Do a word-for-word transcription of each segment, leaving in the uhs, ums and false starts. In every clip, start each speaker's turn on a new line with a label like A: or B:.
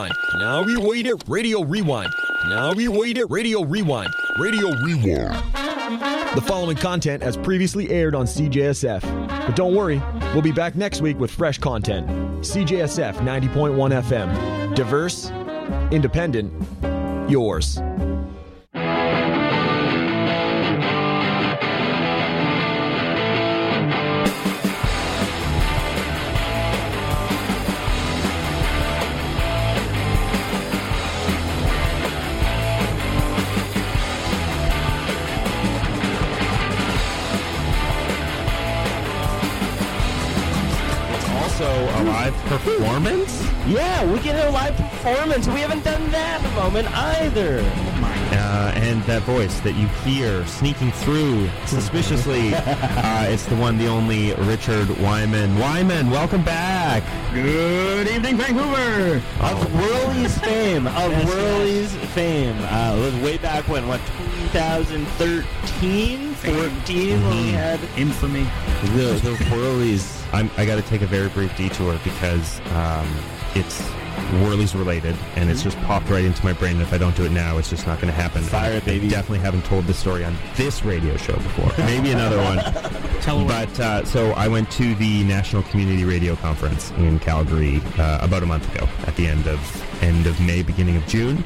A: Now we wait it, Radio Rewind. Now we wait it, Radio Rewind. Radio Rewind. The following content as previously aired on C J S F. But don't worry, we'll be back next week with fresh content. C J S F ninety point one F M. Diverse, independent, yours.
B: A live performance?
C: Yeah, we get a live performance. We haven't done that in a moment either.
B: Uh, and that voice that you hear sneaking through suspiciously, uh, it's the one, the only Richard Wyman. Wyman, welcome back.
D: Good evening, Vancouver.
C: Of Whirly's fame. Of Whirly's fame. Uh, it was way back when, what, twenty thirteen? fourteen mm-hmm. when we had
D: infamy.
C: The, the Whirlies.
B: I'm, I got to take a very brief detour because um, it's Whirlies related, and it's just popped right into my brain. And if I don't do it now, it's just not going to happen.
C: Fire it, baby.
B: I definitely haven't told this story on this radio show before. Maybe another one.
D: Tell
B: but uh, so I went to the National Community Radio Conference in Calgary uh, about a month ago, at the end of end of May, beginning of June,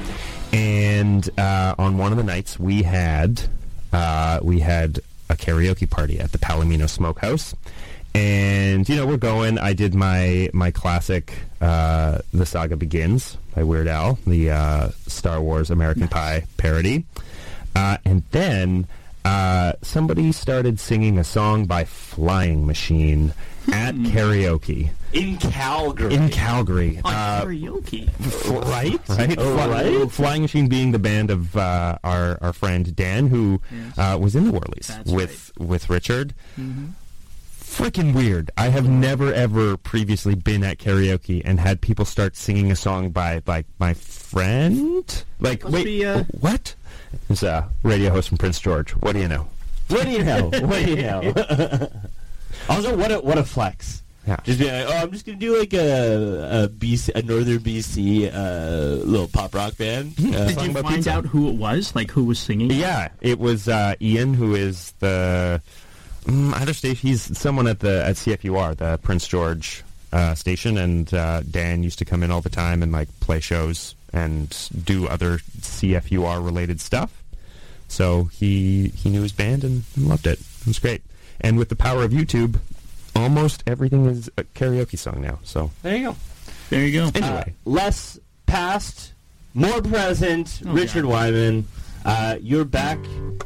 B: and uh, on one of the nights we had uh, we had a karaoke party at the Palomino Smokehouse. And, you know, we're going. I did my my classic uh, The Saga Begins by Weird Al, the uh, Star Wars American nice. Pie parody. Uh, and then uh, somebody started singing a song by Flying Machine at karaoke.
C: In Calgary.
B: In Calgary.
D: On
B: uh,
D: karaoke.
B: F- right? Right?
C: Oh,
B: Fly-
C: right?
B: Flying Machine being the band of uh, our, our friend Dan, who
D: yes.
B: uh, was in the Whirlies
D: That's
B: with,
D: right.
B: with Richard.
D: Mm-hmm.
B: Freaking weird. I have never, ever previously been at karaoke and had people start singing a song by, like, my friend? Like,
D: Must
B: wait,
D: be, uh,
B: what? It's a radio host from Prince George. What do you know?
C: What do you know? What do you know? Also, what a, what a flex.
B: Yeah.
C: Just be like, oh, I'm just going to do, like, a, a, B C, a Northern B C uh, little pop rock band. Uh,
D: Did you find pizza. out who it was? Like, who was singing?
B: Yeah, it was uh, Ian, who is the... Mm, either station, he's someone at the at C F U R, the Prince George uh, station, and uh, Dan used to come in all the time and like play shows and do other C F U R related stuff. So he he knew his band and loved it. It was great. And with the power of YouTube, almost everything is a karaoke song now. So
C: there you go.
D: There you go.
C: Uh,
B: Anyway,
C: less past, more present.
D: Oh,
C: Richard
D: God.
C: Wyman, uh, you're back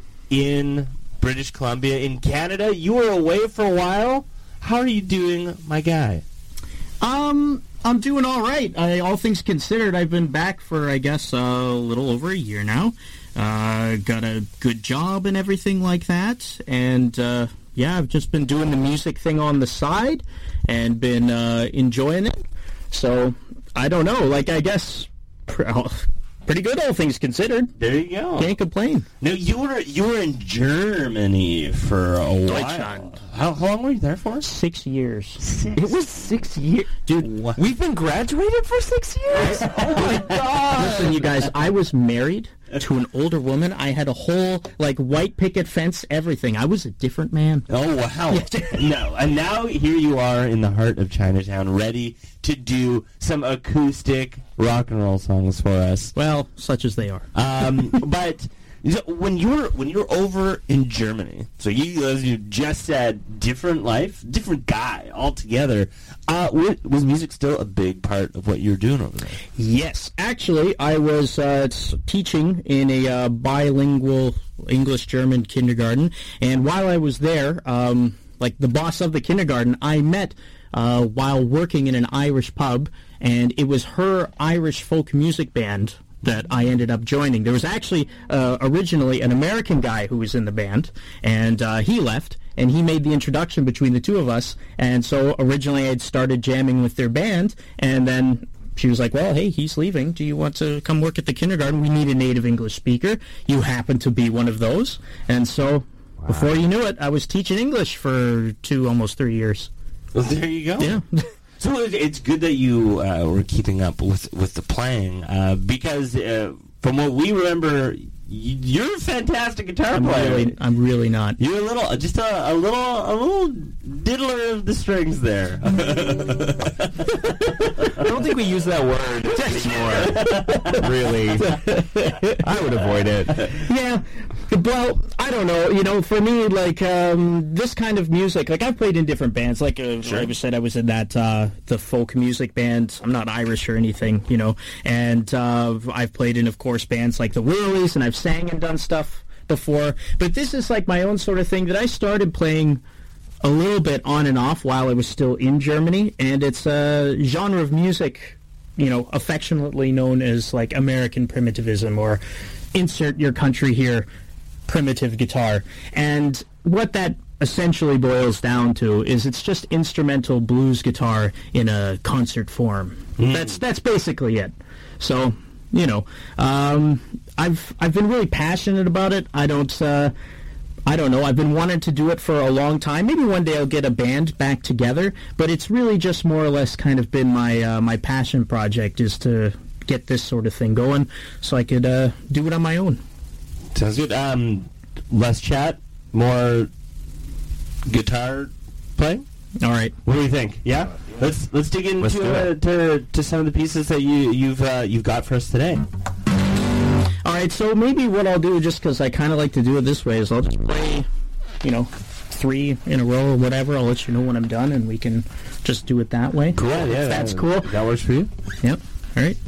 C: in British Columbia, in Canada. You were away for a while. How are you doing, my guy?
D: Um, I'm doing all right. I, all things considered, I've been back for, I guess, a little over a year now. Uh, got a good job and everything like that. And, uh, yeah, I've just been doing the music thing on the side and been uh, enjoying it. So, I don't know. Like, I guess... Pr- Pretty good, all things considered.
C: There you go.
D: Can't complain.
C: No, you were you were in Germany for a while.
D: Deutschland.
C: How, how long were you there for?
D: Six years.
C: Six.
B: it was six years.
D: Dude,
C: What?
B: We've been graduated for six years? Oh, my God.
D: Listen, you guys, I was married to an older woman. I had a whole, like, white picket fence, everything. I was a different man.
C: Oh, wow. No, and now here you are in the heart of Chinatown, ready to do some acoustic rock and roll songs for us.
D: Well, such as they are.
C: Um, but so when you're when you're over in Germany, so you, as you just said, different life, different guy altogether. Uh, w- was music still a big part of what you were doing over there?
D: Yes. Actually, I was uh, teaching in a uh, bilingual English-German kindergarten, and while I was there, um, like the boss of the kindergarten, I met uh, while working in an Irish pub, and it was her Irish folk music band that I ended up joining. There was actually uh, originally an American guy who was in the band, and uh, he left, and he made the introduction between the two of us, and so originally I'd started jamming with their band, and then she was like, well, hey, he's leaving. Do you want to come work at the kindergarten? We need a native English speaker. You happen to be one of those. And so wow. Before you knew it, I was teaching English for two, almost three years.
C: Well, there you go.
D: Yeah.
C: So it- it's good that you uh, were keeping up with, with the playing, uh, because uh, from what we remember, y- you're a fantastic guitar
D: I'm
C: player.
D: really, I'm really not.
C: You're a little, just a, a little, a little diddler of the strings there.
B: I don't think we use that word anymore. Really, I would avoid it.
D: Yeah, well, I don't know. You know, for me, like um, this kind of music, like I've played in different bands. Like, uh, like I said, I was in that uh, the folk music band. I'm not Irish or anything, you know. And uh, I've played in, of course, bands like the Whirlies, and I've sang and done stuff before. But this is like my own sort of thing that I started playing a little bit on and off while I was still in Germany, and it's a genre of music, you know, affectionately known as like American primitivism, or insert your country here, primitive guitar. And what that essentially boils down to is it's just instrumental blues guitar in a concert form. Mm. That's that's basically it. So, you know, um, I've I've been really passionate about it. I don't. Uh, I don't know. I've been wanting to do it for a long time. Maybe one day I'll get a band back together, but it's really just more or less kind of been my uh, my passion project, is to get this sort of thing going so I could uh, do it on my own.
C: Sounds good. Um, less chat, more guitar playing.
D: All right.
C: What do you think? Yeah, let's let's dig
B: Let's
C: into
B: do
C: uh,
B: it.
C: to, to some of the pieces that you you've uh, you've got for us today.
D: All right, so maybe what I'll do, just because I kind of like to do it this way, is I'll just play, you know, three in a row or whatever. I'll let you know when I'm done, and we can just do it that way.
C: Cool. Yeah,
D: That's
C: that,
D: cool.
C: That works for you.
D: Yep. All right.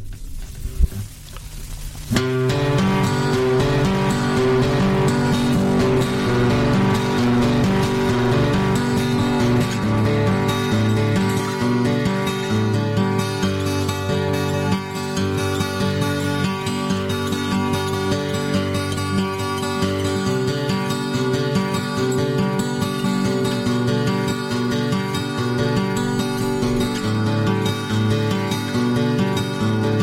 E: Thank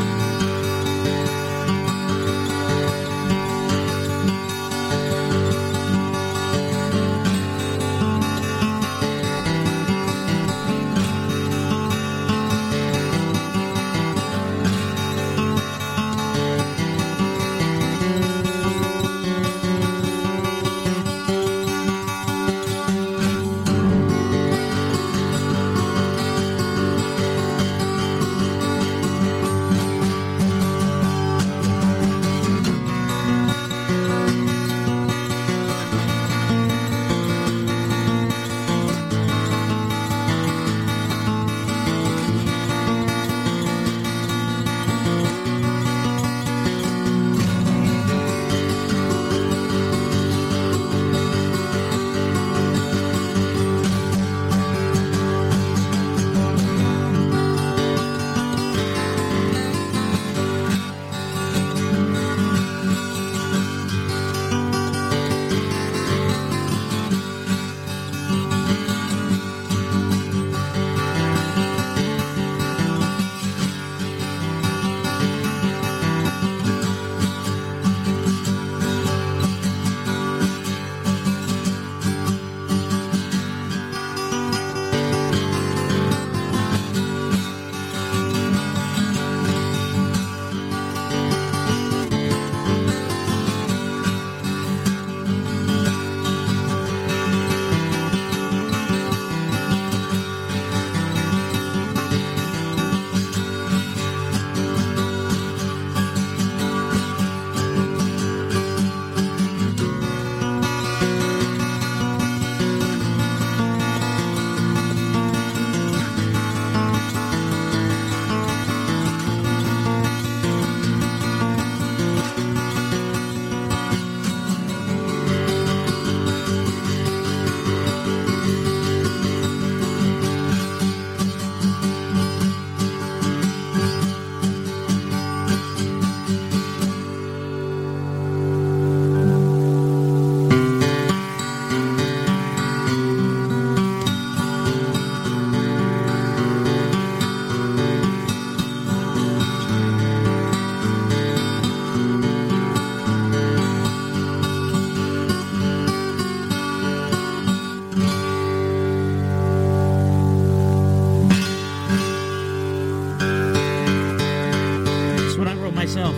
D: yourself.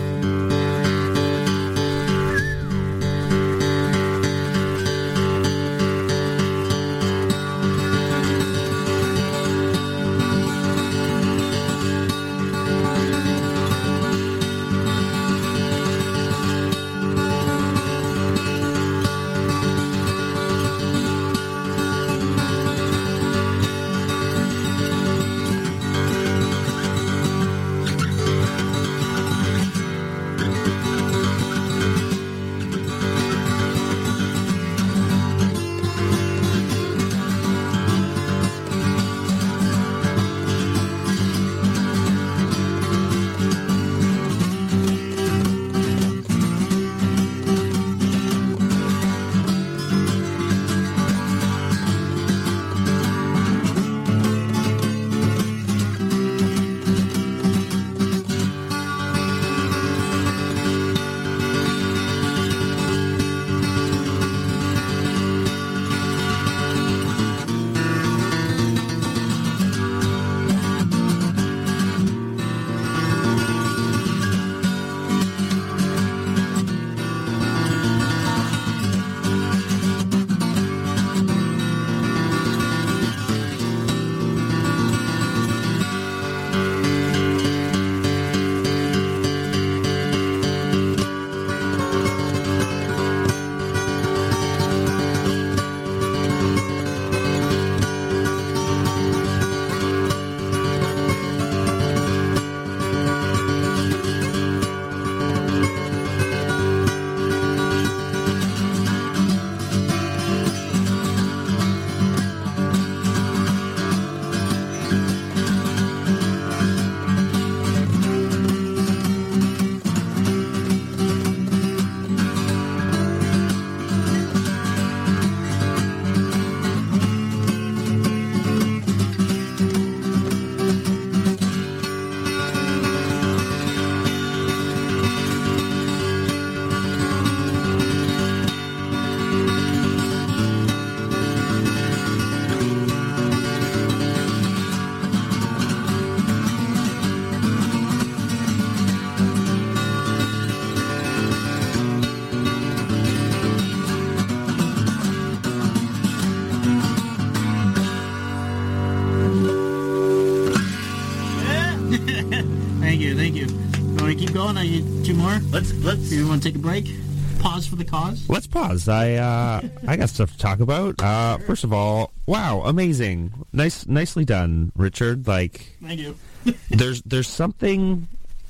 D: Going? Are you two more?
C: Let's let's.
D: You want to take a break? Pause for the cause.
B: Let's pause. I uh, I got stuff to talk about. Uh, first of all, wow, amazing, nice, nicely done, Richard. Like,
D: thank you.
B: there's there's something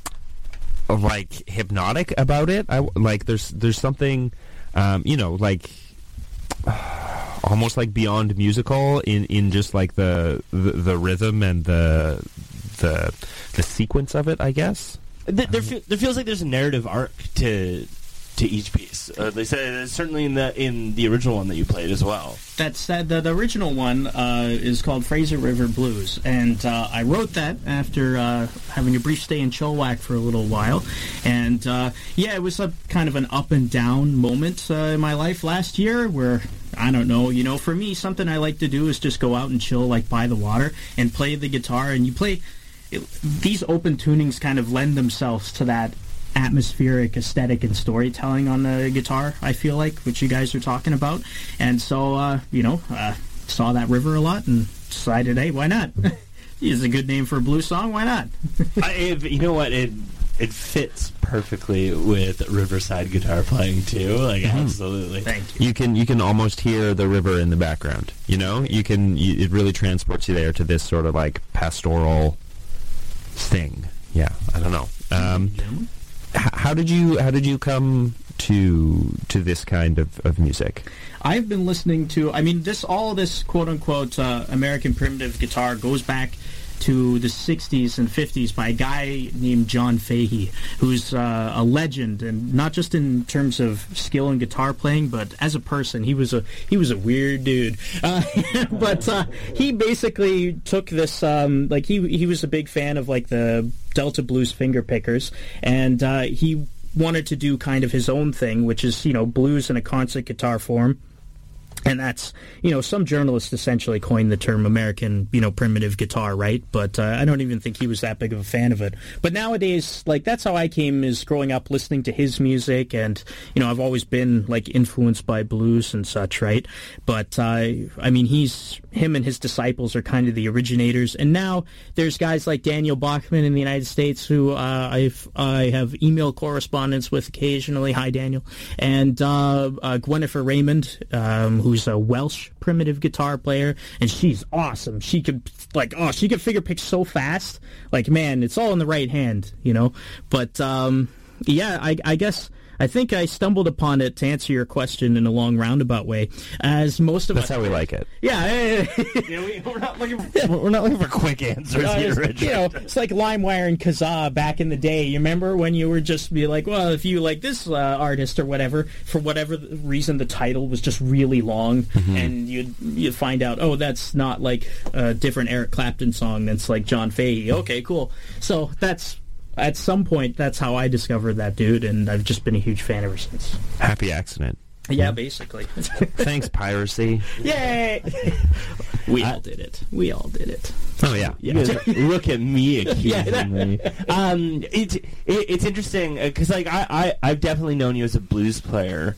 B: like hypnotic about it. I like there's there's something, um, you know, like uh, almost like beyond musical in, in just like the, the the rhythm and the the the sequence of it, I guess.
C: There, there, fe- there feels like there's a narrative arc to to each piece. Uh, they said certainly in the in the original one that you played as well.
D: That said, the, the original one uh, is called Fraser River Blues, and uh, I wrote that after uh, having a brief stay in Chilliwack for a little while. And uh, yeah, it was a kind of an up and down moment uh, in my life last year where, I don't know, you know, for me, something I like to do is just go out and chill, like by the water, and play the guitar. And you play. It, these open tunings kind of lend themselves to that atmospheric aesthetic and storytelling on the guitar, I feel like, which you guys are talking about. And so, uh, you know, uh, saw that river a lot and decided, hey, why not? It's a good name for a blues song, why not?
C: I, you know what, it it fits perfectly with Riverside guitar playing too, like mm-hmm. absolutely.
D: Thank you.
B: You can you can almost hear the river in the background, you know? You can, you, it really transports you there to this sort of like pastoral thing. Yeah, I don't know. Um, h- how did you how did you come to to this kind of, of music?
D: I've been listening to. I mean, this all this quote unquote uh, American primitive guitar goes back to the sixties and fifties by a guy named John Fahey, who's uh, a legend, and not just in terms of skill in guitar playing, but as a person, he was a he was a weird dude. Uh, but uh, he basically took this, um, like he he was a big fan of like the Delta Blues finger pickers, and uh, he wanted to do kind of his own thing, which is, you know, blues in a concert guitar form. And that's, you know, some journalists essentially coined the term American, you know, primitive guitar, right? But uh, I don't even think he was that big of a fan of it. But nowadays, like, that's how I came, is growing up listening to his music. And, you know, I've always been, like, influenced by blues and such, right? But, uh, I mean, he's, him and his disciples are kind of the originators. And now there's guys like Daniel Bachman in the United States who uh, I've, I have email correspondence with occasionally. Hi, Daniel. And uh, uh, Gwennifer Raymond, um, who who's a Welsh primitive guitar player, and she's awesome. She could, like, oh, she could figure pick so fast. Like, man, it's all in the right hand, you know? But, um, yeah, I, I guess... I think I stumbled upon it, to answer your question in a long roundabout way, as most of
B: That's
D: us...
B: how we like it.
D: Yeah.
C: yeah we, we're, not looking for, we're not looking for quick answers
D: uh,
C: here,
D: Richard. You know, it's like LimeWire and Kazaa back in the day. You remember when you were just be like, well, if you like this uh, artist or whatever, for whatever reason the title was just really long, mm-hmm. and you'd, you'd find out, oh, that's not like a different Eric Clapton song, that's like John Fahey. Okay, cool. So that's... At some point, that's how I discovered that dude, and I've just been a huge fan ever since.
B: Happy accident.
D: Yeah, basically.
B: Thanks, piracy.
D: Yay! We all did it. We all did it.
B: Oh, yeah.
C: yeah. Look at me accusing
D: yeah,
C: me. Um, it, it, it's interesting, because like, I, I, I've definitely known you as a blues player.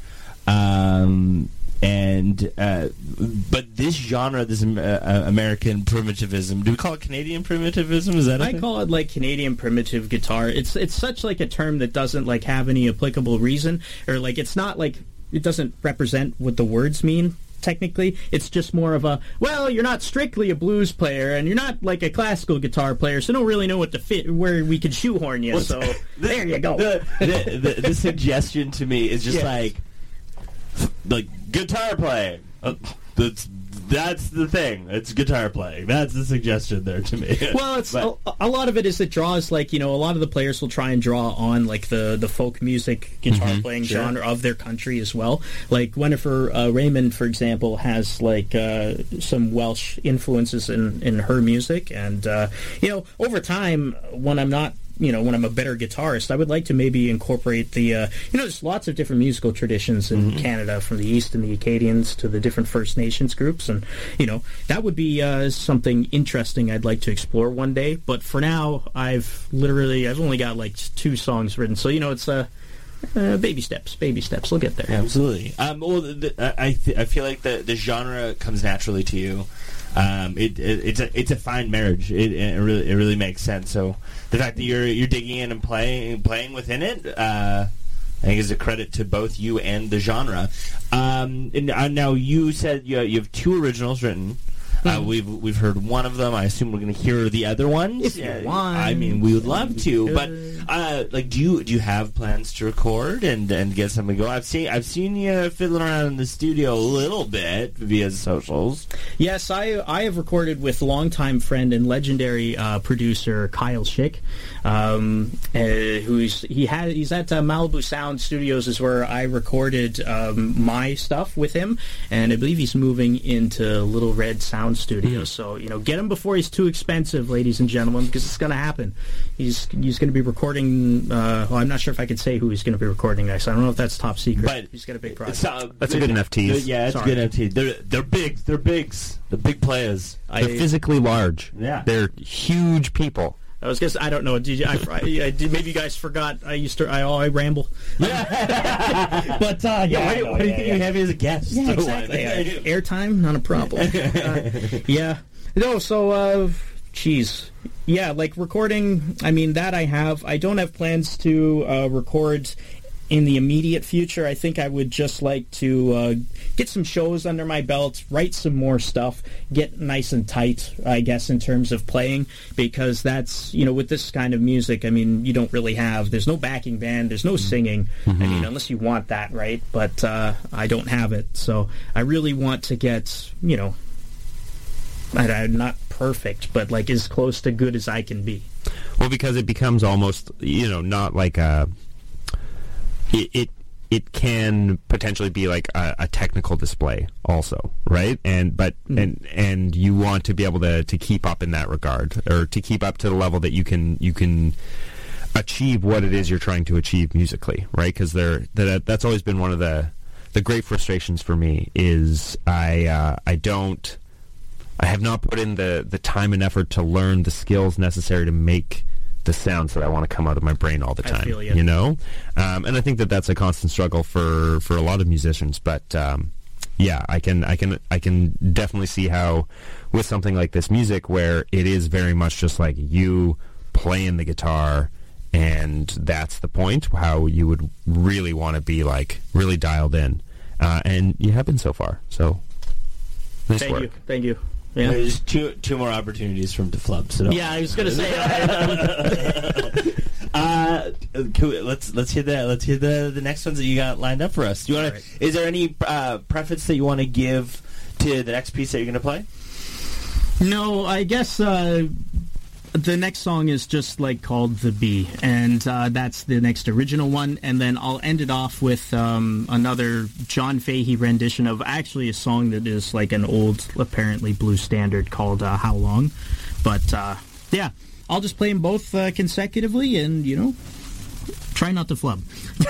C: Um... And uh, but this genre, this uh, American primitivism, do we call it Canadian primitivism? Is that a
D: I
C: thing?
D: call it like Canadian primitive guitar. It's it's such like a term that doesn't like have any applicable reason, or like it's not like it doesn't represent what the words mean. Technically, it's just more of a, well, you're not strictly a blues player, and you're not like a classical guitar player, so don't really know what to fit, where we could shoehorn you. Well, so the, there you go.
C: The, the, the, the suggestion to me is just
D: yes.
C: like, like guitar playing. Uh, that's that's the thing. It's guitar playing. That's the suggestion there to me.
D: Well, it's a, a lot of it is it draws like, you know, a lot of the players will try and draw on like the, the folk music guitar mm-hmm, playing sure. genre of their country as well. Like Gwennifer uh, Raymond, for example, has like uh, some Welsh influences in, in her music, and uh, you know, over time when I'm not you know, when I'm a better guitarist, I would like to maybe incorporate the, uh, you know, there's lots of different musical traditions in mm-hmm. Canada, from the East and the Acadians to the different First Nations groups, and, you know, that would be uh, something interesting I'd like to explore one day, but for now, I've literally, I've only got, like, two songs written, so, you know, it's, uh, uh baby steps, baby steps, we'll get there.
C: Yeah, absolutely. Um, well, the, the, I, th- I feel like the, the genre comes naturally to you. Um, it, it it's a it's a fine marriage. It, it really it really makes sense. So the fact that you're you're digging in and playing playing within it, uh, I think is a credit to both you and the genre. Um, and uh, now you said you you have two originals written. Uh, we've we've heard one of them. I assume we're going to hear the other ones.
D: If you want.
C: I mean, we would love to, but uh, like, do you do you have plans to record and, and get something going? I've seen I've seen you fiddling around in the studio a little bit via socials.
D: Yes, I I have recorded with longtime friend and legendary uh, producer Kyle Schick, um, uh, who's he had he's at uh, Malibu Sound Studios is where I recorded um, my stuff with him, and I believe he's moving into Little Red Sound Studio. Mm. So, you know, get him before he's too expensive, ladies and gentlemen, because it's going to happen. He's he's going to be recording, uh, well, I'm not sure if I could say who he's going to be recording next. I don't know if that's top secret.
C: But
D: he's got a big project.
C: Uh,
B: that's a good enough tease.
C: Yeah, it's a good enough tease. They're, they're big. They're bigs. They're big players.
B: They're I, physically large.
C: Yeah.
B: They're huge people.
D: I was guess I don't know. Did you? I, I, I did, maybe you guys forgot. I used to. I, I ramble.
C: Yeah.
D: But uh, yeah.
C: yeah why,
D: know,
C: why do you
D: yeah,
C: think
D: yeah.
C: you have me as a guest?
D: Yeah, exactly. uh, airtime, not a problem. uh, yeah. No. So, uh, geez. Yeah, like recording. I mean, that I have. I don't have plans to uh, record in the immediate future. I think I would just like to uh, get some shows under my belt, write some more stuff, get nice and tight, I guess, in terms of playing, because that's, you know, with this kind of music, I mean, you don't really have, there's no backing band, there's no singing, mm-hmm. I mean, unless you want that, right? But uh, I don't have it, so I really want to get, you know, I, I'm not perfect, but like as close to good as I can be.
B: Well, because it becomes almost, you know, not like a... It, it it can potentially be like a, a technical display also, right? And but mm. and and you want to be able to, to keep up in that regard, or to keep up to the level that you can you can achieve what it is you're trying to achieve musically, right? Because they're that that's always been one of the the great frustrations for me is I uh, I don't I have not put in the the time and effort to learn the skills necessary to make the sounds that I want to come out of my brain all the time.
D: I feel you.
B: You know, um, and I think that that's a constant struggle for, for a lot of musicians. But um, yeah, I can I can I can definitely see how with something like this music, where it is very much just like you playing the guitar, and that's the point. How you would really want to be like really dialed in, uh, and you have been so far. So nice
D: Thank
B: work.
D: you. Thank you. Yeah.
C: There's two two more opportunities for him to flub. So don't-
D: Yeah, I was gonna say.
C: uh, can we- let's let's hear that. Let's hear the the next ones that you got lined up for us. Do you want to?
D: Right.
C: Is there any uh, preface that you want to give to the next piece that you're going to play?
D: No, I guess uh, the next song is just like called "The Bee," and uh, that's the next original one. And then I'll end it off with um, another John Fahey rendition of actually a song that is like an old, apparently blues standard called uh, "How Long." But uh, yeah, I'll just play them both uh, consecutively, and you know, try not to flub.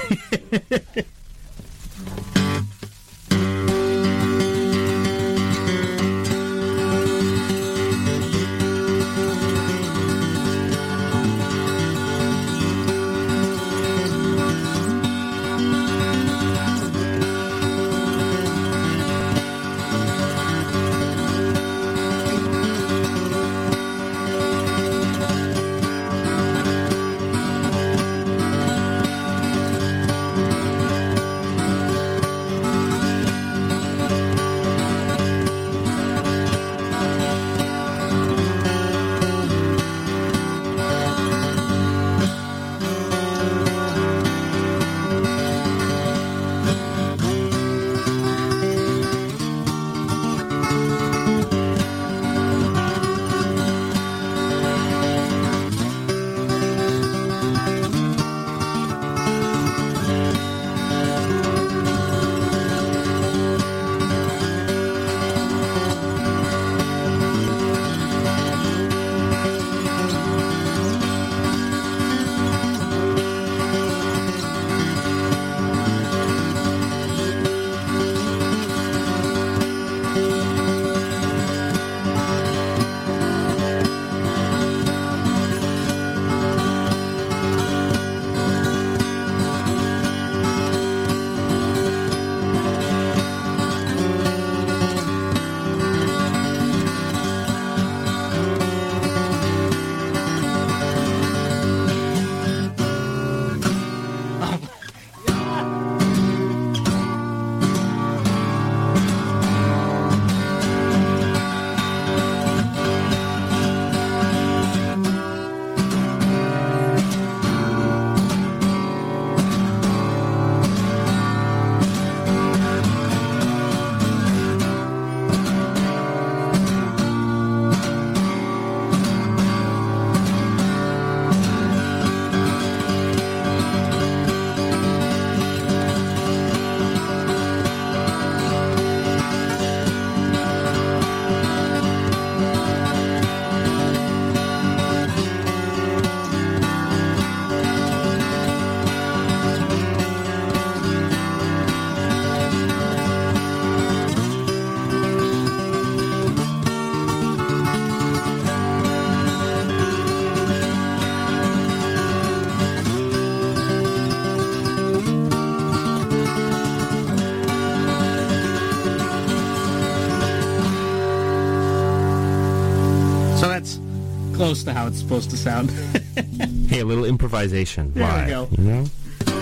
D: Close to how it's supposed to sound.
B: Hey, a little improvisation.
D: There we
B: Why?
D: go.
B: You know?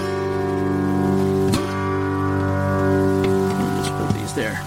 D: I'll just put these there.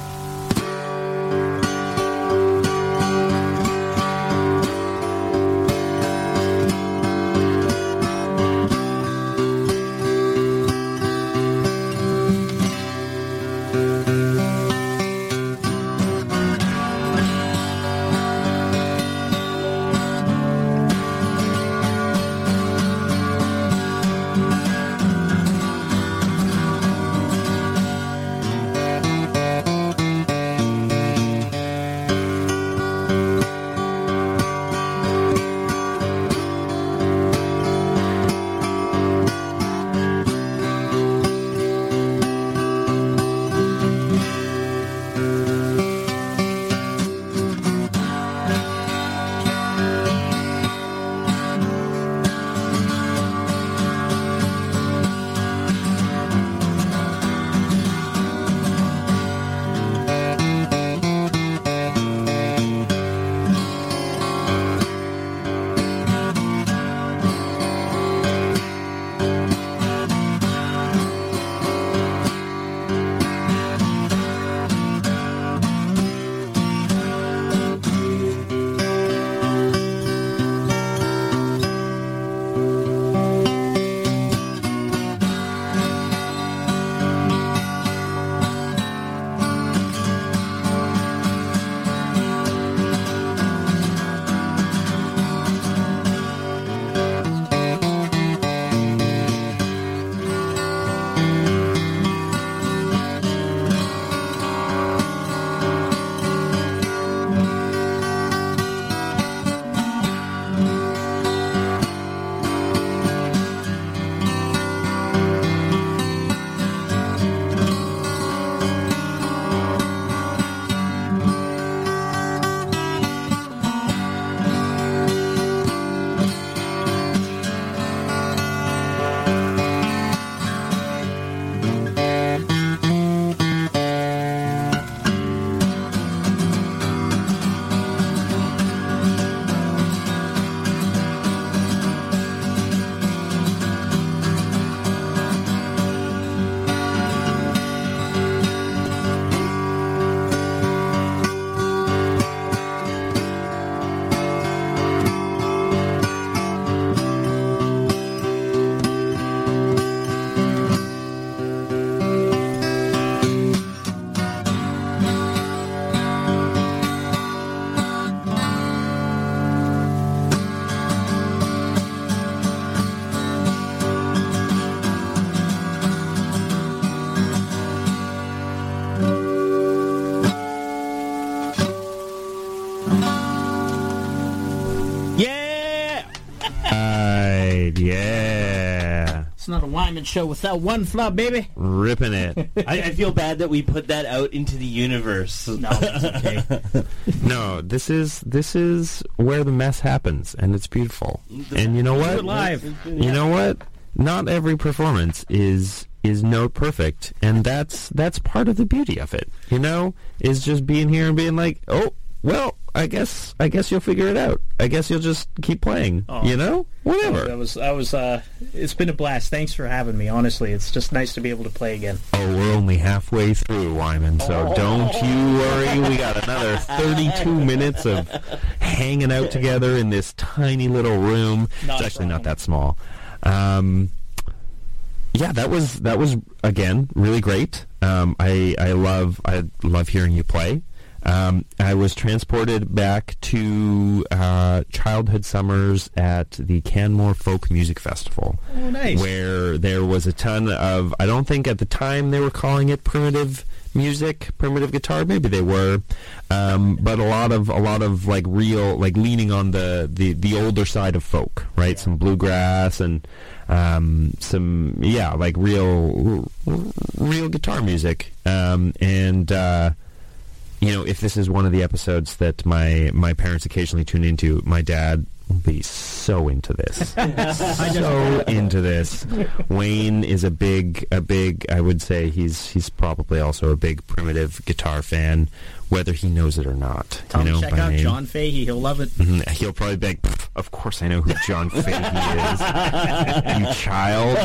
D: It's not a Wyman show without one flaw, baby.
B: Ripping it.
C: I, I feel bad that we put that out into the universe.
D: No, that's okay.
B: No, this is this is where the mess happens, and it's beautiful. And you know
D: Do
B: what?
D: it live.
B: You know what? Not every performance is is note perfect, and that's that's part of the beauty of it. You know, is just being here and being like, oh, well, I guess I guess you'll figure it out. I guess you'll just keep playing.
D: Oh.
B: You know, whatever.
D: Oh, that was that was. Uh, it's been a blast. Thanks for having me. Honestly, it's just nice to be able to play again.
B: Oh, we're only halfway through, Wyman, so
D: Oh.
B: don't you worry. We got another thirty-two minutes of hanging out together in this tiny little room.
D: Not
B: it's actually
D: a
B: not that small. Um, yeah, that was that was again really great. Um, I I love I love hearing you play. Um, I was transported back to uh, childhood summers at the Canmore Folk Music Festival.
D: Oh, nice.
B: Where there was a ton of, I don't think at the time they were calling it primitive music, primitive guitar. Maybe they were, um, but a lot of a lot of like real, like leaning on the the, the older side of folk, right? Some bluegrass and um, some yeah, like real real guitar music, um, and. Uh, You know, if this is one of the episodes that my my parents occasionally tune into, my dad will be so into this, so into this. Wayne is a big, a big. I would say he's he's probably also a big primitive guitar fan, whether he knows it or not.
D: Tom,
B: you know,
D: check
B: by
D: out
B: name.
D: John Fahey. He'll love it.
B: Mhm. He'll probably be like, "Pff, of course I know who John Fahey is, you child."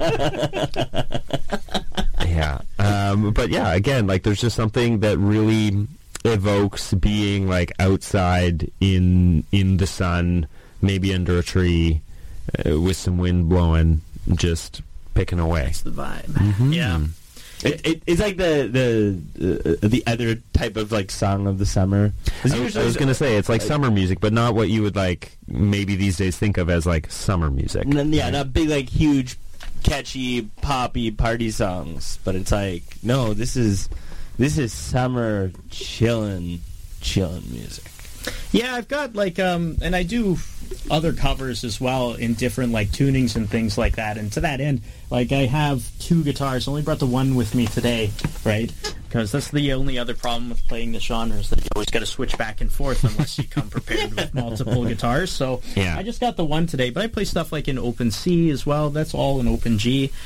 B: Yeah. Um, but yeah, again, like there's just something that really evokes being like outside in in the sun, maybe under a tree, uh, with some wind blowing, just picking away.
D: That's the vibe.
B: Mhm.
D: Yeah.
C: It, it, it's like the the uh, the other type of like song of the summer. It's
B: I was,
C: usually-
B: I was gonna say it's like summer music, but not what you would like maybe these days think of as like summer music.
C: N- yeah, not big like huge, catchy, poppy party songs, but it's like no, this is this is summer chillin', chillin' music.
D: Yeah, I've got like um, and I do other covers as well in different like tunings and things like that. And to that end, like I have two guitars. I only brought the one with me today, right? Because that's the only other problem with playing the genre is that you always got to switch back and forth unless you come prepared with multiple guitars. So
B: Yeah.
D: I just got the one today, but I play stuff like in open C as well. That's all in open G.